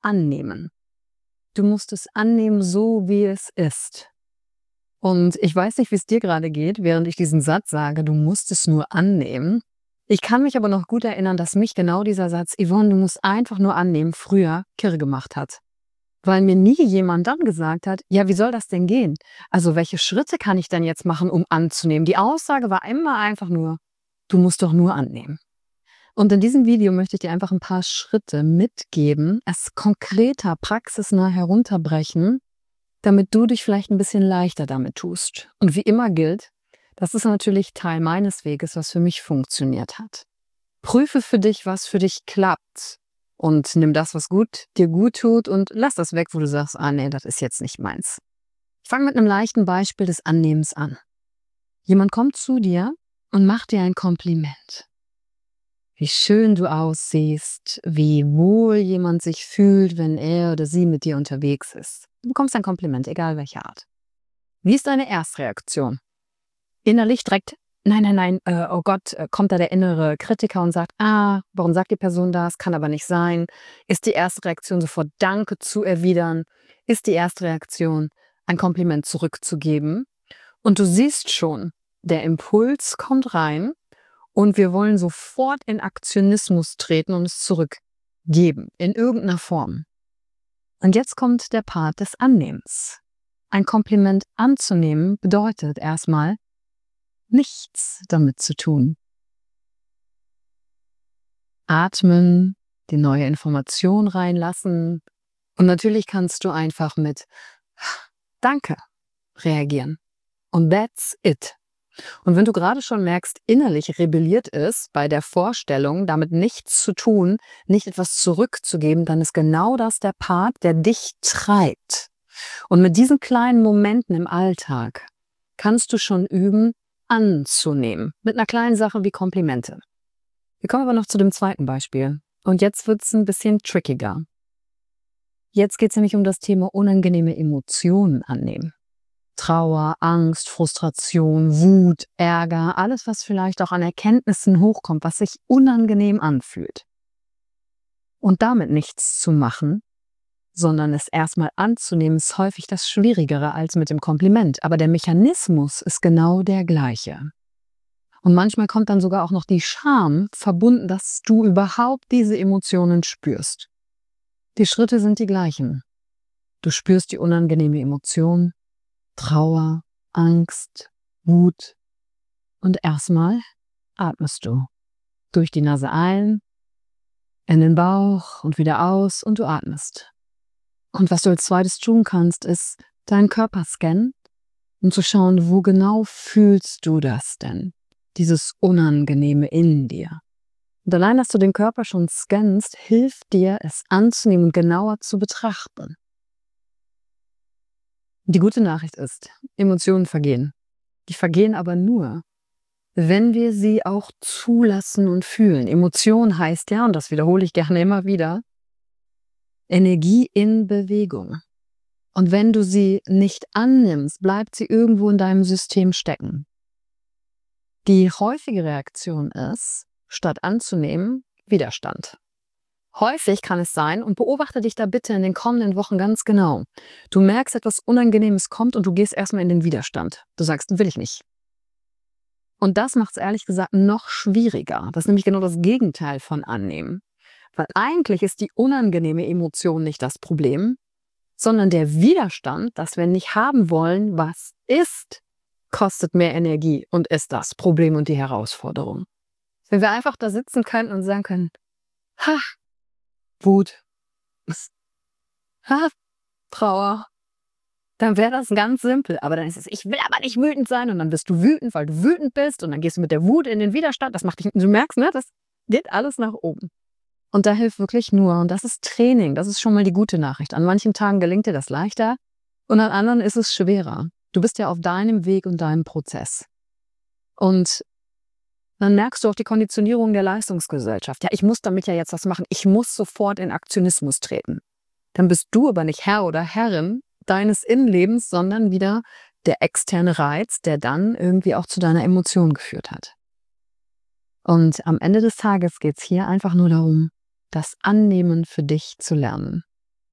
annehmen. Du musst es annehmen, so wie es ist. Und ich weiß nicht, wie es dir gerade geht, während ich diesen Satz sage, du musst es nur annehmen. Ich kann mich aber noch gut erinnern, dass mich genau dieser Satz, Yvonne, du musst einfach nur annehmen, früher kirre gemacht hat. Weil mir nie jemand dann gesagt hat, ja, wie soll das denn gehen? Also welche Schritte kann ich denn jetzt machen, um anzunehmen? Die Aussage war immer einfach nur, du musst doch nur annehmen. Und in diesem Video möchte ich dir einfach ein paar Schritte mitgeben, es konkreter, praxisnah herunterbrechen, damit du dich vielleicht ein bisschen leichter damit tust. Und wie immer gilt, das ist natürlich Teil meines Weges, was für mich funktioniert hat. Prüfe für dich, was für dich klappt. Und nimm das, was dir gut tut und lass das weg, wo du sagst, nee, das ist jetzt nicht meins. Ich fange mit einem leichten Beispiel des Annehmens an. Jemand kommt zu dir und macht dir ein Kompliment. Wie schön du aussiehst, wie wohl jemand sich fühlt, wenn er oder sie mit dir unterwegs ist. Du bekommst ein Kompliment, egal welche Art. Wie ist deine Erstreaktion? Innerlich direkt, nein, oh Gott, kommt da der innere Kritiker und sagt, warum sagt die Person das? Kann aber nicht sein. Ist die erste Reaktion sofort Danke zu erwidern? Ist die erste Reaktion, ein Kompliment zurückzugeben? Und du siehst schon, der Impuls kommt rein und wir wollen sofort in Aktionismus treten und es zurückgeben, in irgendeiner Form. Und jetzt kommt der Part des Annehmens. Ein Kompliment anzunehmen bedeutet erstmal, nichts damit zu tun. Atmen, die neue Information reinlassen und natürlich kannst du einfach mit Danke reagieren. Und that's it. Und wenn du gerade schon merkst, innerlich rebelliert ist bei der Vorstellung, damit nichts zu tun, nicht etwas zurückzugeben, dann ist genau das der Part, der dich treibt. Und mit diesen kleinen Momenten im Alltag kannst du schon üben, anzunehmen. Mit einer kleinen Sache wie Komplimente. Wir kommen aber noch zu dem zweiten Beispiel. Und jetzt wird es ein bisschen trickiger. Jetzt geht es nämlich um das Thema unangenehme Emotionen annehmen. Trauer, Angst, Frustration, Wut, Ärger, alles, was vielleicht auch an Erkenntnissen hochkommt, was sich unangenehm anfühlt. Und damit nichts zu machen, sondern es erstmal anzunehmen, ist häufig das Schwierigere als mit dem Kompliment. Aber der Mechanismus ist genau der gleiche. Und manchmal kommt dann sogar auch noch die Scham verbunden, dass du überhaupt diese Emotionen spürst. Die Schritte sind die gleichen. Du spürst die unangenehme Emotion, Trauer, Angst, Wut und erstmal atmest du. Durch die Nase ein, in den Bauch und wieder aus und du atmest. Und was du als zweites tun kannst, ist deinen Körper scannen, um zu schauen, wo genau fühlst du das denn? Dieses Unangenehme in dir. Und allein, dass du den Körper schon scannst, hilft dir, es anzunehmen und genauer zu betrachten. Die gute Nachricht ist, Emotionen vergehen. Die vergehen aber nur, wenn wir sie auch zulassen und fühlen. Emotion heißt ja, und das wiederhole ich gerne immer wieder, Energie in Bewegung. Und wenn du sie nicht annimmst, bleibt sie irgendwo in deinem System stecken. Die häufige Reaktion ist, statt anzunehmen, Widerstand. Häufig kann es sein, und beobachte dich da bitte in den kommenden Wochen ganz genau. Du merkst, etwas Unangenehmes kommt und du gehst erstmal in den Widerstand. Du sagst, will ich nicht. Und das macht es ehrlich gesagt noch schwieriger. Das ist nämlich genau das Gegenteil von annehmen. Weil eigentlich ist die unangenehme Emotion nicht das Problem, sondern der Widerstand, dass wir nicht haben wollen, was ist, kostet mehr Energie und ist das Problem und die Herausforderung. Wenn wir einfach da sitzen können und sagen können, Wut, Trauer, dann wäre das ganz simpel. Aber dann ist es, ich will aber nicht wütend sein und dann bist du wütend, weil du wütend bist und dann gehst du mit der Wut in den Widerstand. Das macht dich, du merkst, ne, das geht alles nach oben. Und da hilft wirklich nur, und das ist Training, das ist schon mal die gute Nachricht. An manchen Tagen gelingt dir das leichter und an anderen ist es schwerer. Du bist ja auf deinem Weg und deinem Prozess. Und dann merkst du auch die Konditionierung der Leistungsgesellschaft. Ja, ich muss damit ja jetzt was machen. Ich muss sofort in Aktionismus treten. Dann bist du aber nicht Herr oder Herrin deines Innenlebens, sondern wieder der externe Reiz, der dann irgendwie auch zu deiner Emotion geführt hat. Und am Ende des Tages geht es hier einfach nur darum, das Annehmen für dich zu lernen.